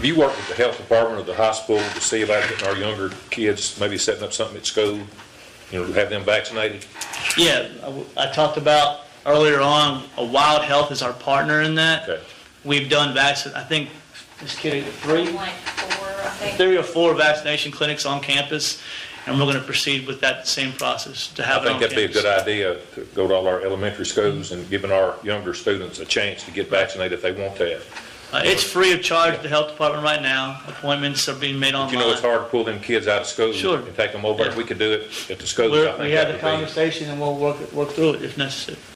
Have you worked with the health department or the high school to see about getting our younger kids, maybe setting up something at school, have them vaccinated? Yeah, I talked about earlier on, Wild Health is our partner in that. Okay. We've done I think, this kid, Like 4, I think. 3 or 4 vaccination clinics on campus, and we're going to proceed with that same process to have I it on think that'd be a campus. good idea to go to all our elementary schools and giving our younger students a chance to get vaccinated if they want that. It's free of charge to the health department right now. Appointments are being made online. It's hard to pull them kids out of school Sure. and take them over. Yeah. If we could do it at the schools, I think We had that the would be. conversation, and we'll work through it if necessary.